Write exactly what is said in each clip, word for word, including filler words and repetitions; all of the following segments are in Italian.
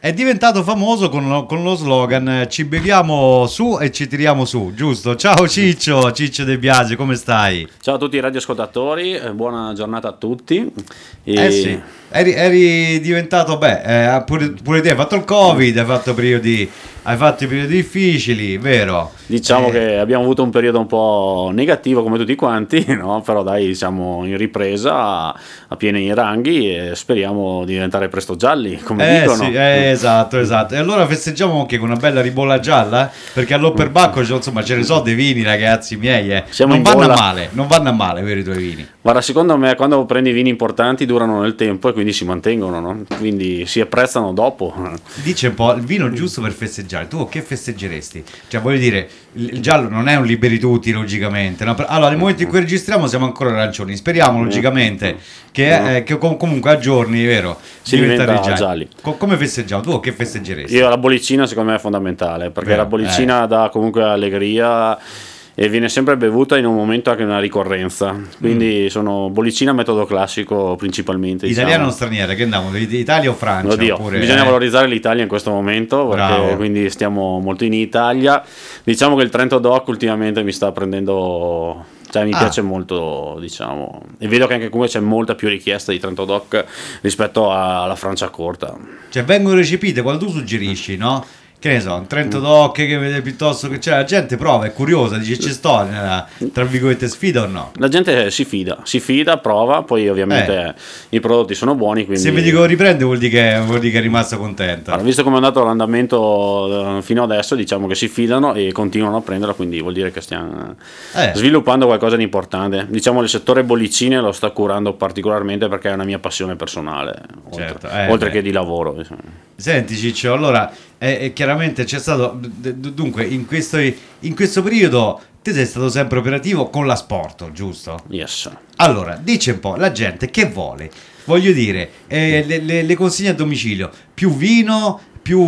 è diventato famoso con lo, con lo slogan ci beviamo su e ci tiriamo su, giusto? Ciao Ciccio, Ciccio De Biasi, come stai? Ciao a tutti i radioascoltatori, eh, buona giornata a tutti. E... Eh sì, eri, eri diventato, beh, eh, pure, pure te hai fatto il Covid, hai fatto periodi, hai fatto periodi difficili, vero? Diciamo eh, che abbiamo avuto un periodo un po' negativo come tutti quanti, no? Però dai, siamo in ripresa a, a pieni ranghi e speriamo di diventare presto gialli, come eh, dicono. Sì, eh, esatto, esatto. E allora festeggiamo anche con una bella ribolla gialla, perché all'Opperbacco, insomma, ce ne so dei vini, ragazzi miei, eh. Siamo non in vanno bolla. a male, non vanno a male, vero, i tuoi vini? Guarda, secondo me quando prendi vini importanti durano nel tempo e quindi si mantengono, no? Quindi si apprezzano dopo. Dice un po' il vino giusto per festeggiare. Tu che festeggeresti? Cioè, voglio dire, il il giallo non è un liberi tutti, logicamente. No? Allora, nel momento in cui registriamo siamo ancora arancioni. Speriamo, logicamente, che, eh, che com- comunque a giorni, vero, Si diventa gialli. gialli. Co- come festeggiamo? Tu che festeggeresti? Io la bollicina secondo me è fondamentale, perché Vero, la bollicina eh. dà comunque allegria e viene sempre bevuta in un momento anche una ricorrenza, quindi mm. sono bollicina metodo classico principalmente. Italiano diciamo. o straniera? Che andiamo? Italia o Francia? Oddio, oppure, bisogna eh? valorizzare l'Italia in questo momento, perché Bravo. quindi stiamo molto in Italia. Diciamo che il Trento Doc ultimamente mi sta prendendo... Cioè mi Ah. piace molto, diciamo, e vedo che anche comunque c'è molta più richiesta di Trento Doc rispetto alla Francia corta. Cioè vengono recepite quando tu suggerisci, no? Che ne so, un Trento Doc che vede piuttosto che... Cioè la gente prova, è curiosa, dice ci sto nella, tra virgolette, sfida o no? La gente si fida, si fida, prova, poi ovviamente Eh. i prodotti sono buoni, quindi... Se vedi che lo riprende vuol dire che, vuol dire che è rimasta contenta. Allora, visto come è andato l'andamento eh, fino adesso, diciamo che si fidano e continuano a prenderla, quindi vuol dire che stiamo Eh. sviluppando qualcosa di importante. Diciamo il settore bollicine lo sta curando particolarmente perché è una mia passione personale, Certo, oltre, eh, oltre beh. che di lavoro. Diciamo. Senti Ciccio, allora, eh, eh, chiaramente c'è stato... d- d- Dunque, in questo, in questo periodo te sei stato sempre operativo con la Sport, giusto? Yes. Allora, dice un po', la gente che vuole? Voglio dire, eh, le, le, le consegne a domicilio, più vino, più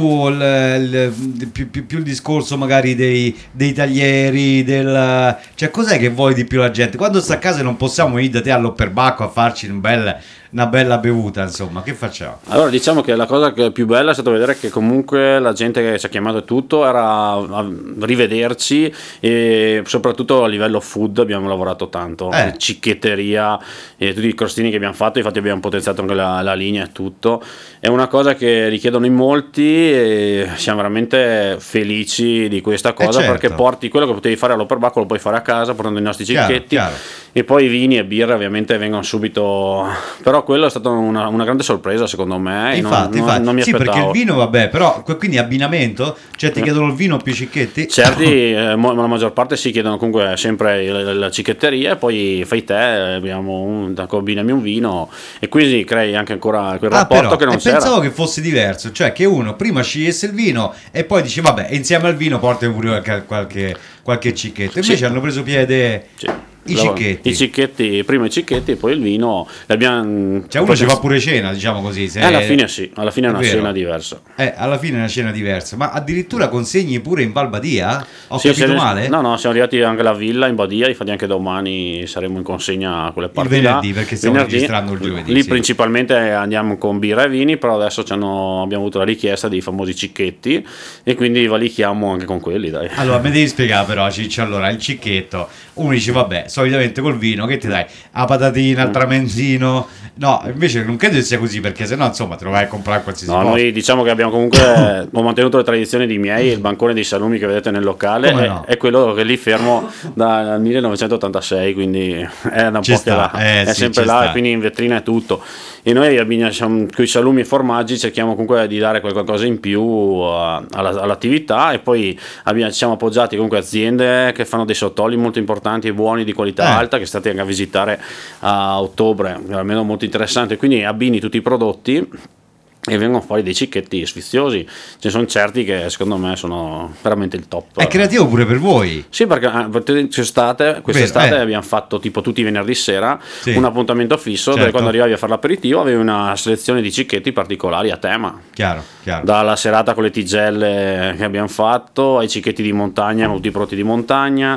il, il, più, più, più il discorso magari dei, dei taglieri, del... Cioè, cos'è che vuole di più la gente? Quando sta a casa non possiamo ir da te all'Opperbacco a farci un bel... una bella bevuta, insomma, che facciamo? Allora diciamo che la cosa che più bella è stato vedere che comunque la gente che ci ha chiamato e tutto era a rivederci e soprattutto a livello food abbiamo lavorato tanto, Eh. cicchetteria e tutti i crostini che abbiamo fatto, infatti abbiamo potenziato anche la, la linea e tutto. È una cosa che richiedono in molti e siamo veramente felici di questa cosa, Eh, certo. perché porti quello che potevi fare all'Opperbacco lo puoi fare a casa portando i nostri Chiaro, cicchetti chiaro. e poi i vini e birre ovviamente vengono subito, però quello è stata una, una grande sorpresa secondo me e Infatti, non, infatti. non, non mi Sì, aspettavo. perché il vino, vabbè, però que- quindi abbinamento, cioè ti chiedono il vino più cicchetti? Certi, eh, mo- la maggior parte si chiedono comunque sempre la, la cicchetteria e poi fai te, abbiamo un, combinami un vino e quindi crei anche ancora quel Ah, rapporto però, che non e c'era. pensavo che fosse diverso, cioè che uno prima scegliesse il vino e poi dice vabbè, insieme al vino portami pure qualche, qualche, qualche cicchetto. Invece Sì. hanno preso piede Sì. i cicchetti. I cicchetti, prima i cicchetti e poi il vino. L'abbiamo, Cioè uno ci fa pure cena, diciamo così. Se... Eh, alla fine sì, alla fine è una vero. cena diversa. Eh, alla fine è una cena diversa, ma addirittura consegni pure in Val Badia? Ho Sì, capito siamo- male? No, no, siamo arrivati anche alla villa in Badia, infatti anche domani saremo in consegna a quelle parti là. venerdì, perché stiamo registrando il giovedì, Lì sì. principalmente andiamo con birra e vini, però adesso ci hanno- abbiamo avuto la richiesta dei famosi cicchetti e quindi valichiamo anche con quelli, dai. Allora, mi devi spiegare però, Ciccio, allora, il cicchetto, uno dice, vabbè, solitamente col vino, che ti dai? A patatina, al tramenzino, no, invece non credo che sia così, perché sennò, insomma, te lo vai a comprare a qualsiasi No, posto. noi diciamo che abbiamo comunque ho mantenuto le tradizioni di miei, il bancone dei salumi che vedete nel locale Come è, no? è quello che lì fermo dal millenovecentottantasei, quindi è da un Ci po' sta, che là, eh, è sì, sempre ci là sta. e quindi in vetrina è tutto. E noi abbiniamo con i salumi e formaggi, cerchiamo comunque di dare qualcosa in più a- alla- all'attività e poi abbiamo, ci siamo appoggiati comunque a aziende che fanno dei sottoli molto importanti e buoni di qualità Eh. alta che state anche a visitare a ottobre, almeno molto interessante, quindi abbini tutti i prodotti e vengono fuori dei cicchetti sfiziosi. Ce ne sono certi che secondo me sono veramente il top. È creativo pure per voi. Sì, perché eh, quest'estate, quest'estate Vero, eh. abbiamo fatto tipo tutti i venerdì sera Sì. un appuntamento fisso dove Certo. quando arrivavi a fare l'aperitivo avevi una selezione di cicchetti particolari a tema. Chiaro, chiaro. Dalla serata con le tigelle che abbiamo fatto ai cicchetti di montagna, molti prodotti di montagna.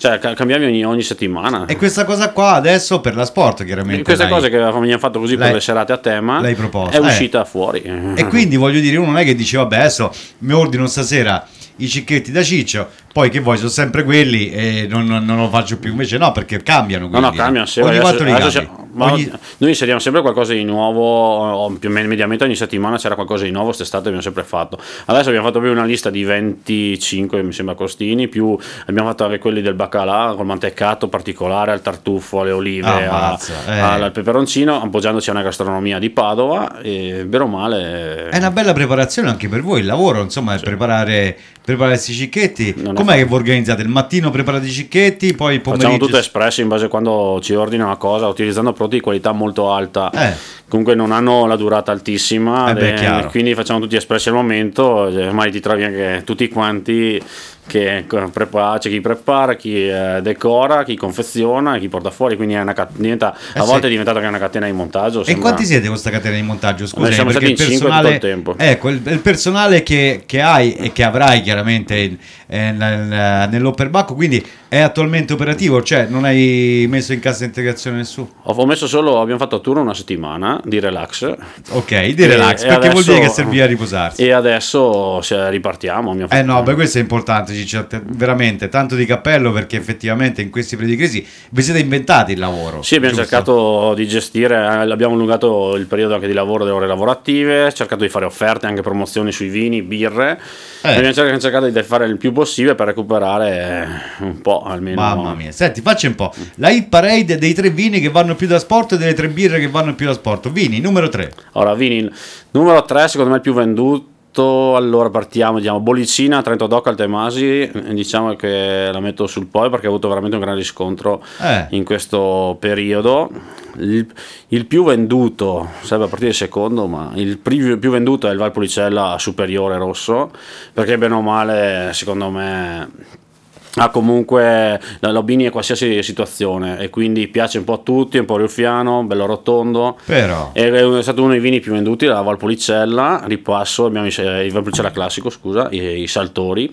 cioè cambiavi ogni, ogni settimana. E questa cosa qua adesso per la sport chiaramente. E queste cose che mi hanno fatto così per le serate a tema l'hai proposta. È uscita eh. fuori. E quindi voglio dire, uno non è che dice vabbè adesso mi ordino stasera i cicchetti da Ciccio, poi che vuoi sono sempre quelli e non, non, non lo faccio più, invece no, perché cambiano quelli, no no cambiano eh. ogni volta li cambi. Ogni... noi inseriamo sempre qualcosa di nuovo, o più o meno mediamente ogni settimana c'era qualcosa di nuovo, quest'estate abbiamo sempre fatto. Adesso abbiamo fatto proprio una lista di venticinque mi sembra costini, più abbiamo fatto anche quelli del baccalà col mantecato particolare, al tartufo, alle olive, ah, a, eh. al peperoncino, appoggiandoci a una gastronomia di Padova, e bene o male è una bella preparazione anche per voi il lavoro, insomma, sì. preparare preparare questi cicchetti. Non com'è che vi organizzate? Il mattino preparate i cicchetti, poi il pomeriggio facciamo tutto espresso in base a quando ci ordina una cosa, utilizzando prodotti di qualità molto alta, eh. comunque non hanno la durata altissima, eh beh, e quindi facciamo tutti espressi al momento, ormai ti trovi anche tutti quanti che prepara, c'è chi prepara, chi eh, decora, chi confeziona e chi porta fuori, quindi è una cat- diventa, eh a volte sì. è diventata anche una catena di montaggio. E sembra... quanti siete questa catena di montaggio? Scusa, siamo perché stati in il personale, cinque tutto il tempo. Ecco, il, il personale che, che hai e che avrai chiaramente in, eh, nel, nell'Opperbacco, quindi è attualmente operativo, cioè non hai messo in cassa integrazione nessuno? Ho messo solo, abbiamo fatto a turno una settimana di relax. Ok, di relax, e, perché e adesso, vuol dire che serviva a riposarsi. E adesso cioè, ripartiamo. Eh no, beh, questo è importante, Ciccio, veramente tanto di cappello, perché effettivamente in questi periodi di crisi vi siete inventati il lavoro. Sì, abbiamo giusto? cercato di gestire, eh, abbiamo allungato il periodo anche di lavoro delle ore lavorative, cercato di fare offerte, anche promozioni sui vini, birre, eh. abbiamo cercato, cercato di fare il più possibile per recuperare un po' almeno. Mamma mia, senti, faccia un po' la hit parade dei tre vini che vanno più da sport e delle tre birre che vanno più da sport. Vini, numero tre. Allora, vini, numero tre secondo me il più venduto. Allora partiamo, diciamo, Bollicina, Trento Doc al Temasi, diciamo che la metto sul poi perché ha avuto veramente un gran riscontro eh. in questo periodo. Il, il più venduto sarebbe a partire dal secondo, ma il più, più venduto è il Valpolicella Superiore Rosso, perché bene o male secondo me ha ah, comunque la abbini a qualsiasi situazione e quindi piace un po' a tutti, è un po' ruffiano, bello rotondo. Però è stato uno dei vini più venduti, la Valpolicella. Ripasso, abbiamo il Valpolicella classico, scusa, i, i Saltori,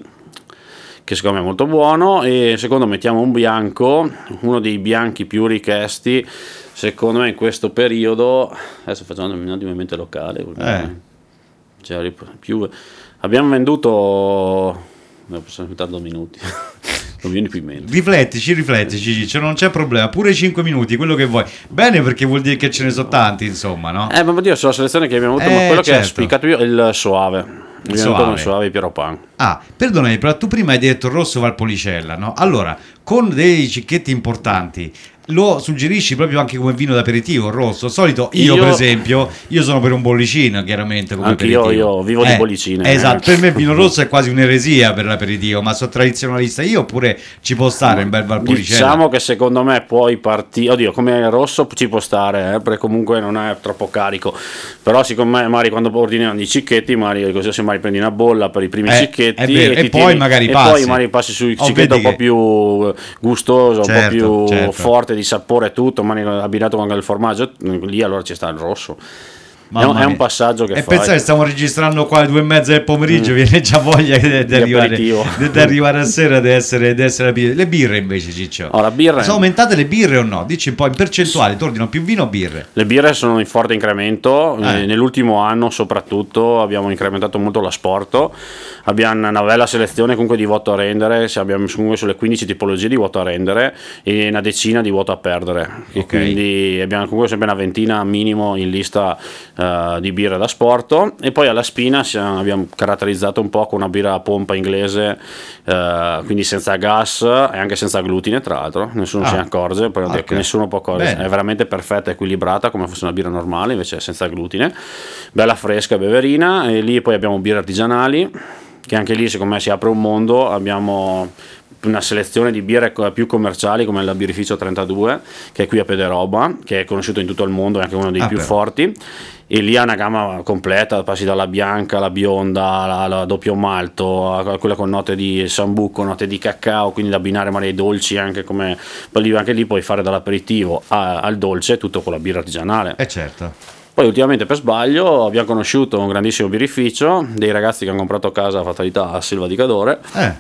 che secondo me è molto buono, e secondo mettiamo un bianco, uno dei bianchi più richiesti secondo me in questo periodo. Adesso facciamo un attimo in mente locale, eh. cioè, più, abbiamo venduto ne possiamo aspettare due minuti. Non viene più in mente. Riflettici, riflettici, cioè non c'è problema, pure cinque minuti, quello che vuoi. Bene, perché vuol dire che ce ne sono tanti, insomma, no? Eh, ma io sulla selezione che abbiamo avuto, eh, ma quello certo. che ha spiccato io è il Soave. Il Soave, Soave Piero Pan. Ah, perdonami, però tu prima hai detto Rosso Valpolicella, no? Allora, con dei cicchetti importanti lo suggerisci proprio anche come vino d'aperitivo rosso? Solito io, io per esempio, io sono per un bollicino, chiaramente, come anche aperitivo. io, io vivo eh, di bollicine. Esatto, per me il vino rosso è quasi un'eresia per l'aperitivo, ma sono tradizionalista io, oppure ci può stare un bel Valpolicella. Diciamo che secondo me puoi partire, oddio, come rosso ci può stare, eh, perché comunque non è troppo carico, però siccome magari quando ordiniamo i cicchetti, magari così se magari prendi una bolla per i primi eh, cicchetti e, e poi tieni, magari e passi. poi magari passi sul cicchetto un po' più gustoso, certo, un po' più certo. forte di sapore e tutto, magari abbinato con il formaggio, lì allora ci sta il rosso. È un, è un passaggio che e fai. pensare, stiamo registrando qua alle due e mezza del pomeriggio, mm. viene già voglia di, di, arrivare, di, di arrivare a sera, di essere, di essere birra. Le birre invece, Ciccio, oh, la birra sono aumentate le birre o no? Dici un po' in percentuale, ti ordino più vino o birre? Le birre sono in forte incremento, eh. nell'ultimo anno soprattutto abbiamo incrementato molto l'asporto, abbiamo una bella selezione comunque di vuoto a rendere, abbiamo comunque sulle quindici tipologie di vuoto a rendere e una decina di vuoto a perdere, okay. Quindi abbiamo comunque sempre una ventina minimo in lista uh, di birre da sport. E poi alla Spina abbiamo caratterizzato un po' con una birra a pompa inglese, uh, quindi senza gas e anche senza glutine, tra l'altro nessuno ah. se ne accorge, okay. Nessuno può accorgere, è veramente perfetta, equilibrata come fosse una birra normale, invece è senza glutine, bella fresca, beverina. E lì poi abbiamo birre artigianali, che anche lì secondo me si apre un mondo. Abbiamo una selezione di birre più commerciali come la Birrificio trentadue, che è qui a Pederoba, che è conosciuto in tutto il mondo, è anche uno dei ah, più però. forti, e lì ha una gamma completa, passi dalla bianca alla bionda, alla, alla doppio malto, a quella con note di sambuco, note di cacao, quindi da abbinare magari ai dolci, anche come anche lì puoi fare dall'aperitivo a, al dolce, tutto con la birra artigianale. Eh certo. Poi ultimamente per sbaglio abbiamo conosciuto un grandissimo birrificio, dei ragazzi che hanno comprato casa a Fatalità a Silva di Cadore, eh.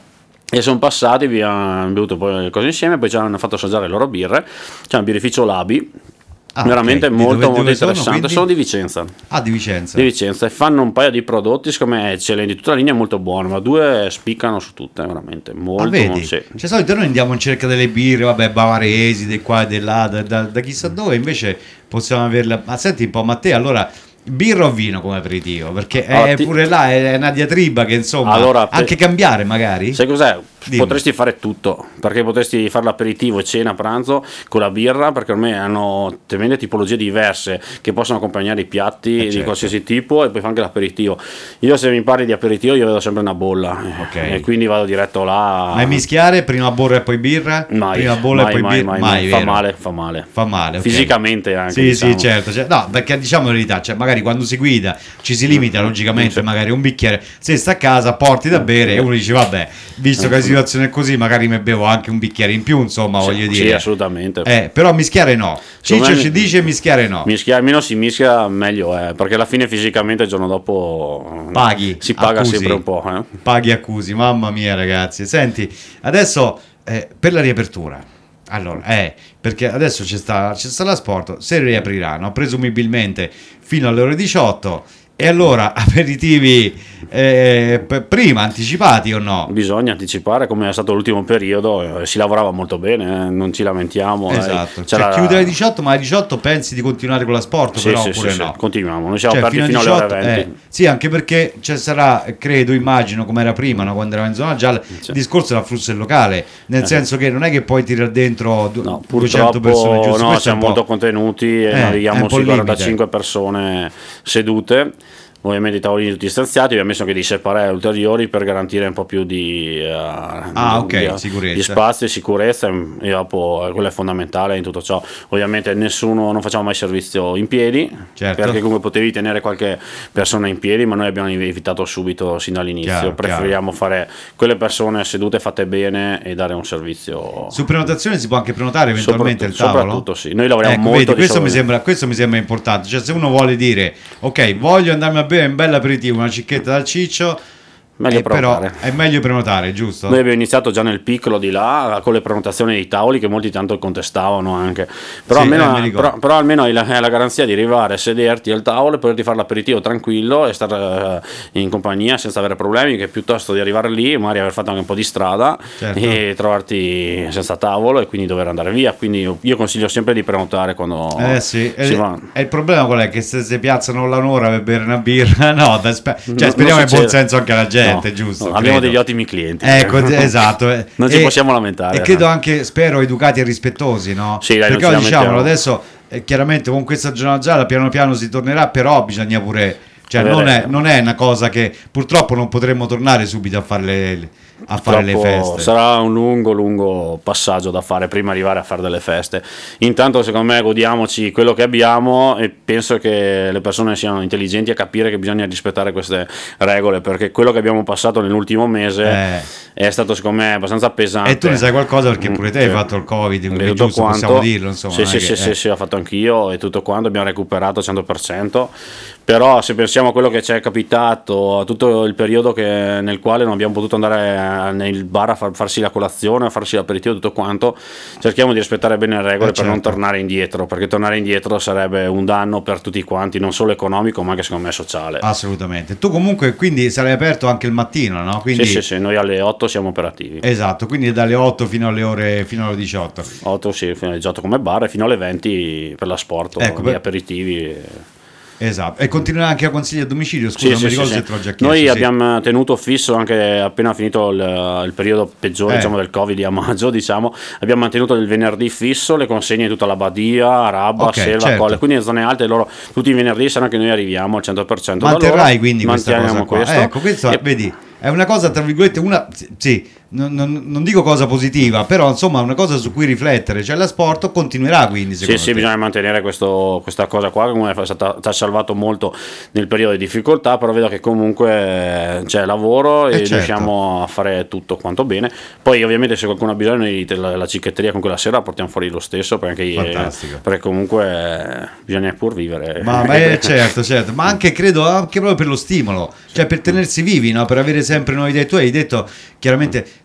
E sono passati, abbiamo bevuto poi le cose insieme, poi ci hanno fatto assaggiare le loro birre. C'è un birrificio Labi, Ah, veramente ok. Di molto dove- molto dove sono, interessante. quindi? Sono di Vicenza. Ah, di Vicenza. Di Vicenza, e fanno un paio di prodotti, secondo me eccellenti, tutta la linea è molto buona, ma due spiccano su tutte, veramente molto, Ah, vedi? molto sì. Cioè, solito noi andiamo in cerca delle birre, vabbè, bavaresi, di qua e di là, da, da- da chissà dove, invece possiamo averla. Ma senti un po', Matteo, allora, birra o vino come aperitivo? Perché è Allora, ti- pure là, è una diatriba che insomma, Allora, per- anche cambiare magari? Sai cos'è? Dimmi. Potresti fare tutto, perché potresti fare l'aperitivo, cena, pranzo con la birra, perché ormai hanno tremende tipologie diverse che possono accompagnare i piatti Eh, di certo. qualsiasi tipo, e poi fa anche l'aperitivo. Io, se mi parli di aperitivo, io vedo sempre una bolla, Ok. e quindi vado diretto là. Ma mischiare prima bolla e poi birra? Mai, prima bolla mai, e poi mai, birra? mai, Mai, mai. Fa vero? male, fa male. Fa male, ok. Fisicamente anche, Sì, diciamo. sì, certo, cioè, no, perché diciamo la verità, cioè, magari quando si guida ci si limita logicamente Sì. magari un bicchiere, se sta a casa porti da bere e uno dice vabbè, visto che la situazione è così magari mi bevo anche un bicchiere in più, insomma, voglio Sì, dire. assolutamente. Eh, però mischiare no. Secondo Ciccio me- ci dice mischiare no. Mischia, meno si mischia meglio è, perché alla fine fisicamente il giorno dopo Paghi, si paga accusi. sempre un po'. eh. Paghi accusi, mamma mia ragazzi. Senti, adesso eh, per la riapertura. Allora, eh, perché adesso c'è sta, c'è sta la sport, se riapriranno presumibilmente fino alle ore diciotto, e allora aperitivi eh, p- prima anticipati o no? Bisogna anticipare, come è stato l'ultimo periodo, eh, si lavorava molto bene, eh, non ci lamentiamo. Esatto, eh. cioè C'era- chiude alle diciotto, ma alle diciotto pensi di continuare con la sport, Sì, però sì, oppure sì, sì, no? continuiamo, noi siamo Cioè, aperti fino alle alle ore diciotto, venti. eh, sì, anche perché ci sarà, credo, immagino come era prima, no, quando eravamo in zona gialla, il discorso dell'afflusso del locale, nel senso che non è che puoi tirare dentro du- No, duecento persone, purtroppo giusto? no, Questo è c'è un po'- molto contenuti e Eh, noi è un arriviamo po' sui il limite. quarantacinque persone sedute. Ovviamente i tavolini tutti stanziati, abbiamo messo anche dei separé ulteriori per garantire un po' più di, eh, Ah, di- ok, di- sicurezza. di spazio e sicurezza, e dopo eh, quello è fondamentale in tutto ciò. Ovviamente nessuno, non facciamo mai servizio in piedi, Certo. perché comunque potevi tenere qualche persona in piedi, ma noi abbiamo evitato subito sin dall'inizio. Chiaro, Preferiamo fare quelle persone sedute fatte bene e dare un servizio. Su prenotazione si può anche prenotare eventualmente il Soprattutto- tavolo? soprattutto sì. Noi lavoriamo Ecco, molto vedi, di questo, mi solito. sembra, questo mi sembra importante. Cioè, se uno vuole dire, ok, voglio andarmi a bere un bel aperitivo, una cicchetta dal ciccio, Meglio eh, però prenotare. è meglio prenotare, giusto? Noi abbiamo iniziato già nel piccolo di là con le prenotazioni dei tavoli, che molti tanto contestavano anche, però, Sì, eh, mi almeno, ricordo. però, però almeno hai la, hai la garanzia di arrivare, sederti al tavolo e poterti fare l'aperitivo tranquillo e stare eh, in compagnia senza avere problemi, che piuttosto di arrivare lì magari aver fatto anche un po' di strada Certo. e trovarti senza tavolo e quindi dover andare via. Quindi io, io consiglio sempre di prenotare quando Eh sì, si e, va. e il problema qual è? Che se si piazzano là un'ora per bere una birra, no, dai, spe- cioè No, speriamo non in buon succede. senso anche alla gente, No, giusto? no, abbiamo credo. degli ottimi clienti. Ecco, esatto. eh. Non ci E- possiamo lamentare. E credo anche, spero, educati e rispettosi, no? Sì, dai, Perché non oggi ci diciamolo, lamentiamo. adesso eh, chiaramente con questa giornata gialla piano piano si tornerà, però bisogna pure... Cioè, Avere- non è, non è una cosa che purtroppo non potremmo tornare subito a fare le, a fare le Purtroppo feste. sarà un lungo lungo passaggio da fare prima di arrivare a fare delle feste. Intanto secondo me godiamoci quello che abbiamo, e penso che le persone siano intelligenti a capire che bisogna rispettare queste regole, perché quello che abbiamo passato nell'ultimo mese Eh. è stato secondo me abbastanza pesante. E tu ne sai qualcosa perché pure te hai Sì. fatto il Covid, E quindi tutto giusto, quanto- possiamo dirlo, insomma. Sì, non sì, è sì, che- sì, eh. sì, ho fatto anch'io e tutto quanto, abbiamo recuperato al cento per cento. Però se pensiamo a quello che ci è capitato, a tutto il periodo che- nel quale non abbiamo potuto andare nel bar a far- farsi la colazione, a farsi l'aperitivo, tutto quanto, cerchiamo di rispettare bene le regole Eh, per non certo. tornare indietro, perché tornare indietro sarebbe un danno per tutti quanti, non solo economico ma anche secondo me sociale. Assolutamente. Tu comunque quindi sarai aperto anche il mattino, no? Quindi, Sì, sì, sì, noi alle otto siamo operativi. Esatto, quindi dalle otto fino alle ore fino alle diciotto. otto sì, fino alle diciotto come bar e fino alle venti per l'asporto, Ecco, gli per- aperitivi. Esatto. E continuerà anche a consigli a domicilio, scusa, Sì, non sì, mi sì, ricordo sì. se te l'ho già chiesto. Noi sì. abbiamo tenuto fisso anche appena finito il, il periodo peggiore Eh. diciamo, del Covid a maggio, diciamo, abbiamo mantenuto il venerdì fisso le consegne di tutta la Badia, Rabba, Ok, Selva, certo. Colle, quindi le zone alte loro tutti i venerdì sanno che noi arriviamo al cento per cento da Manterrai loro, quindi questa cosa manteniamo qua. questo. Ecco, questo E- vedi, è una cosa tra virgolette, una sì, non, non- non dico cosa positiva, però insomma una cosa su cui riflettere, cioè l'asporto continuerà quindi Sì, secondo sì, te. bisogna mantenere questo- questa cosa qua, che comunque è stata- ci ha salvato molto nel periodo di difficoltà, però vedo che comunque c'è lavoro e Eh, certo. riusciamo a fare tutto quanto bene. Poi ovviamente se qualcuno ha bisogno noi te- la, la cicchetteria con quella sera la portiamo fuori lo stesso, perché, anche, Fantastico. perché comunque eh, bisogna pur vivere. Ma, ma è certo, certo, ma anche credo anche proprio per lo stimolo, cioè per tenersi vivi, no? Per avere sempre nuove idee. Tu hai detto chiaramente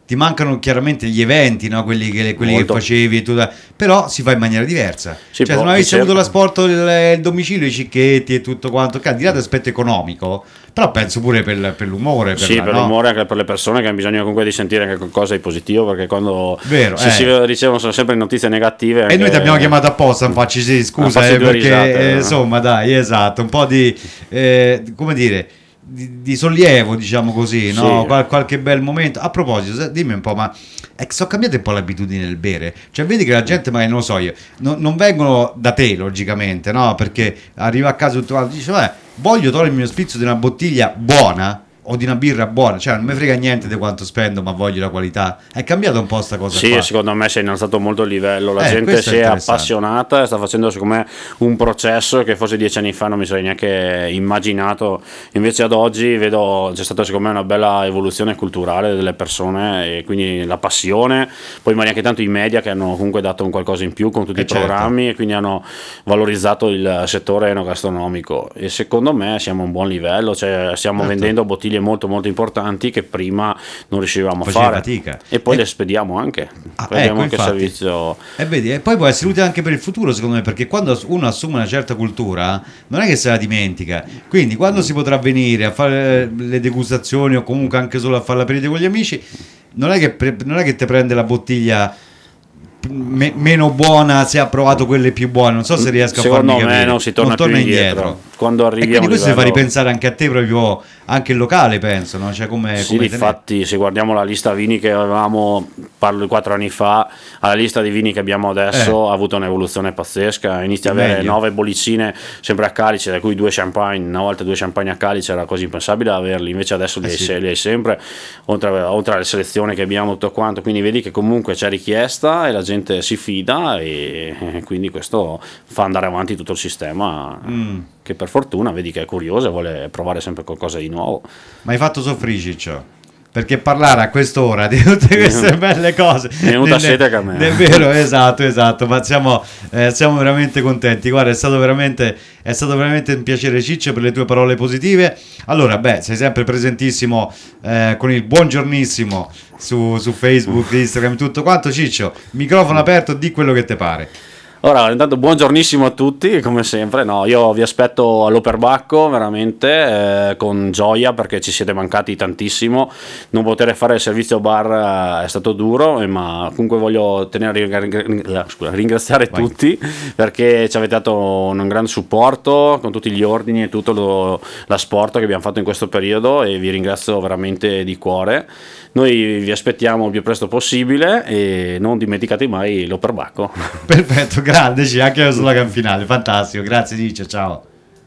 ti mancano chiaramente gli eventi, no? quelli, che, quelli che facevi, e tutto, però si fa in maniera diversa. Sì, cioè, se non avessi certo. avuto l'asporto, il, il domicilio, i cicchetti e tutto quanto, al di là dell'aspetto economico, però penso pure per, per l'umore. Per sì, la, per no? l'umore, anche per le persone che hanno bisogno comunque di sentire anche qualcosa di positivo, perché quando Vero, si, eh. si ricevono sono sempre notizie negative. E anche... noi ti abbiamo chiamato apposta, facci sì, scusa, eh, perché risate, eh, no? insomma, dai, esatto, un po' di, eh, come dire... Di, di sollievo, diciamo così, no? Sì. Qual, qualche bel momento. A proposito, dimmi un po', ma eh, sono cambiate un po' le abitudini del bere? Cioè, vedi che la gente, magari non lo so io, no, non vengono da te, logicamente, no? Perché arriva a casa tutto quanto, dice, vabbè, voglio togliermi lo spizzo di una bottiglia buona o di una birra buona, cioè non mi frega niente di quanto spendo, ma voglio la qualità. È cambiata un po' sta cosa sì, qua. secondo me si è innalzato molto il livello, la eh, gente si è, è appassionata e sta facendo secondo me un processo che forse dieci anni fa non mi sarei neanche immaginato. Invece ad oggi vedo c'è stata secondo me una bella evoluzione culturale delle persone, e quindi la passione, poi ma neanche tanto i media che hanno comunque dato un qualcosa in più con tutti eh i certo. programmi, e quindi hanno valorizzato il settore enogastronomico, e secondo me siamo a un buon livello, cioè stiamo certo. vendendo bottiglie molto molto importanti che prima non riuscivamo Faceva a fare fatica. e poi e... le spediamo anche ah, abbiamo ecco, anche infatti. servizio e vedi, e poi può essere utile anche per il futuro secondo me, perché quando uno assume una certa cultura non è che se la dimentica, quindi quando si potrà venire a fare le degustazioni o comunque anche solo a fare l'aperitivo con gli amici, non è che pre- non è che te prende la bottiglia Me- meno buona se ha provato quelle più buone, non so se riesco secondo a farmi capire. me non si torna, non torna più indietro. indietro quando arrivi e quindi a un questo livello... ti fa ripensare anche a te proprio, anche il locale, penso, no? Cioè come, sì, come infatti se guardiamo la lista vini che avevamo, parlo di quattro anni fa, alla lista di vini che abbiamo adesso eh. ha avuto un'evoluzione pazzesca, inizi a avere Meglio. nove bollicine sempre a calice, da cui due champagne, una volta due champagne a calice era quasi impensabile averli, invece adesso li, eh hai, sì. li hai sempre, oltre, oltre alle selezioni che abbiamo tutto quanto, quindi vedi che comunque c'è richiesta e la gente si fida, e quindi questo fa andare avanti tutto il sistema, mm. che per fortuna vedi che è curioso e vuole provare sempre qualcosa di nuovo. Ma hai fatto soffrire, Ciccio, perché parlare a quest'ora di tutte queste belle cose mi è venuta sete anche a me. È vero, esatto, esatto, ma siamo, eh, siamo veramente contenti. Guarda, è stato veramente è stato veramente un piacere, Ciccio, per le tue parole positive. Allora, beh, sei sempre presentissimo eh, con il buongiornissimo su, su Facebook, Instagram, tutto quanto. Ciccio, microfono aperto, di quello che te pare. Ora, intanto buongiornissimo a tutti, come sempre. No, io vi aspetto all'Operbacco veramente eh, con gioia, perché ci siete mancati tantissimo. Non poter fare il servizio bar eh, è stato duro, eh, ma comunque voglio tenere, ringra- scusa, ringraziare Vai. tutti, perché ci avete dato un grande supporto con tutti gli ordini e tutto lo, l'asporto che abbiamo fatto in questo periodo, e vi ringrazio veramente di cuore. Noi vi aspettiamo il più presto possibile, e non dimenticate mai l'Operbacco. Perfetto, grande, anche la slogan finale, fantastico, grazie Ciccio, ciao.